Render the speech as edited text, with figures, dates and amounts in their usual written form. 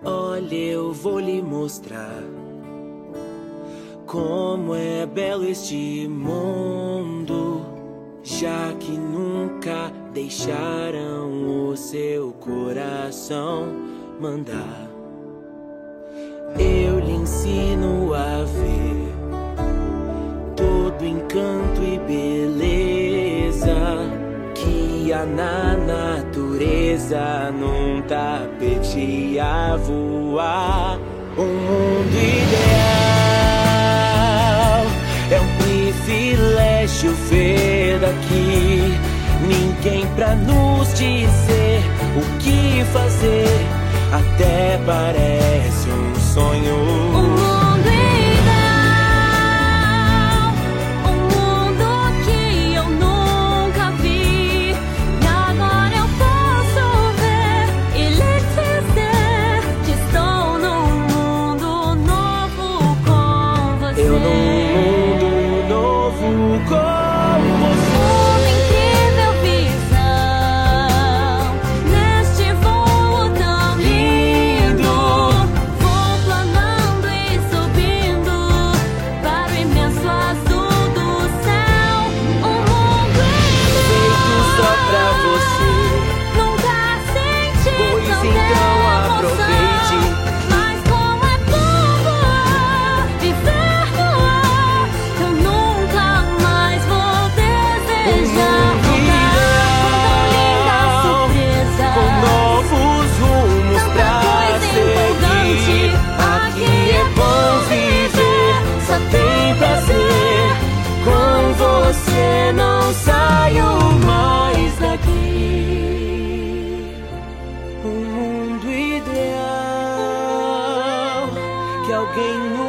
Olha, eu vou lhe mostrar como é belo este mundo, já que nunca deixaram o seu coração mandar. Eu lhe ensino a ver todo encanto e beleza que há na natureza, num tapete a voar. Um mundo ideal é um privilégio ver daqui. Ninguém pra nos dizer o que fazer, até parece um sonho. Um mundo ideal, um mundo que eu nunca vi. E agora eu posso ver e lhe dizer que estou num mundo novo com você. Eu num mundo novo com você. Uma incrível visão neste voo tão lindo. Vou planando e subindo para o imenso azul do céu. Um mundo Feito só pra você. nunca senti Pois tanta então emoção. aproveite. Mas como é bom voar, viver no ar, eu nunca mais vou desejar voltar com tão linda surpresa. Com novos rumos Tanta pra coisa empolgante, seguir. Aqui é bom viver, só tem prazer. Com você não saio mais daqui. Um mundo ideal que alguém